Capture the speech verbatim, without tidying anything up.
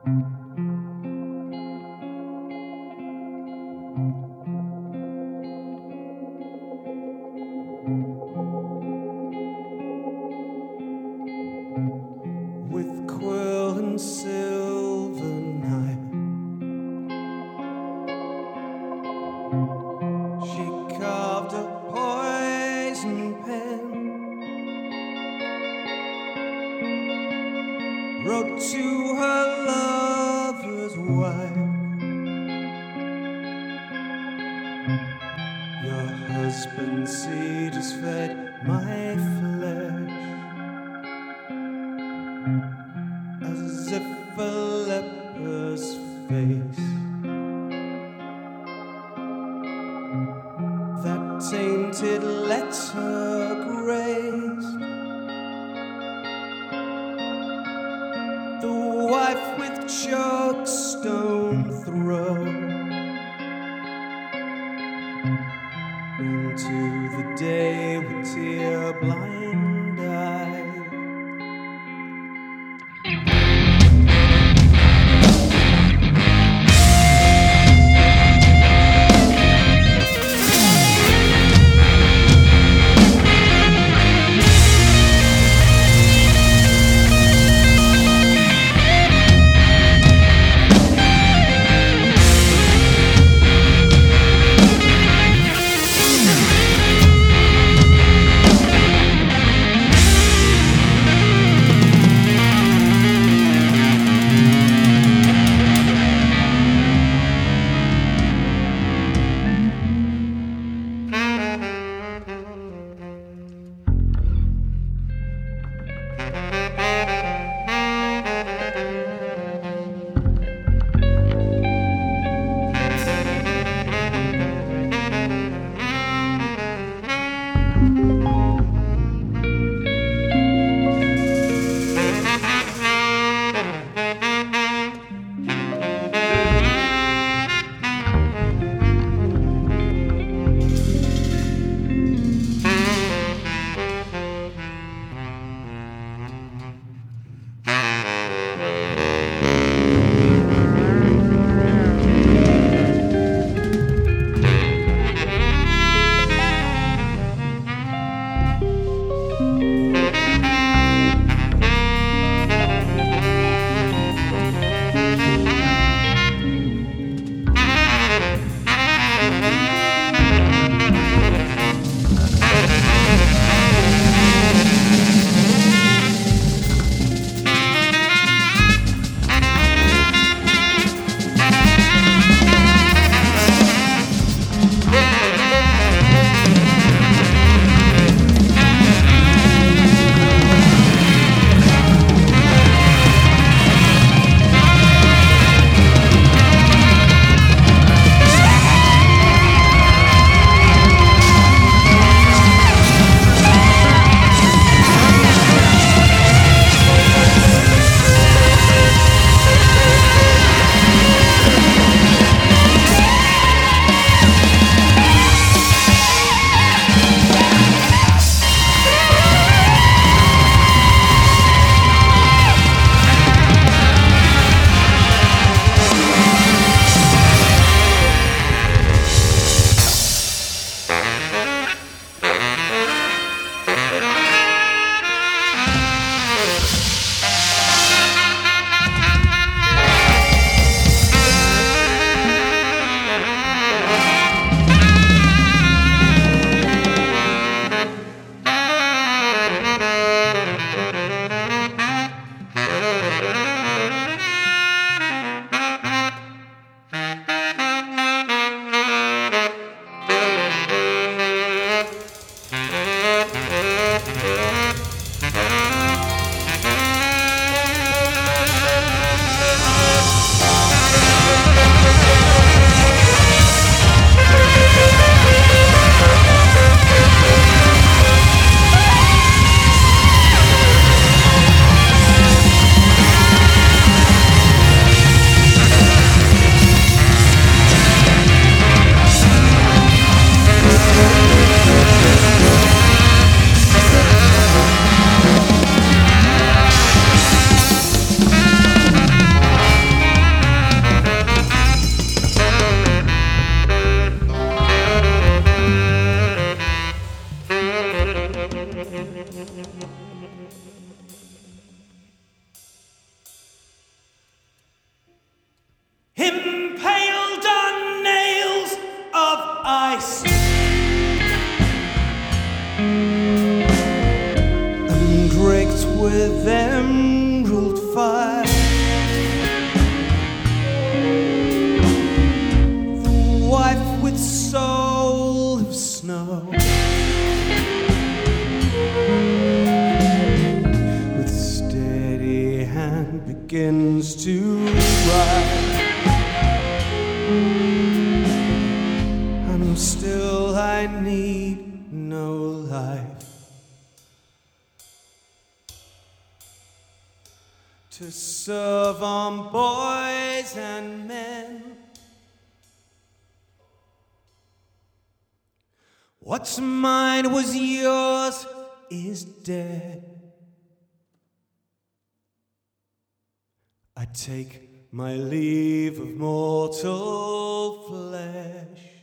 With quill and silver knife, she carved a poison pen, wrote to her lover's wife, your husband's seed has fed my flesh, as if a leper's face. That tainted letter graced the wife with chokestone throat, into the day with tear-blind eyes. Impaled on nails of ice and raked with emerald fire, the wife with soul of snow, with steady hand begins to rise. And still I need no life to serve on boys and men. What's mine was yours is dead. I take my leave of mortal flesh.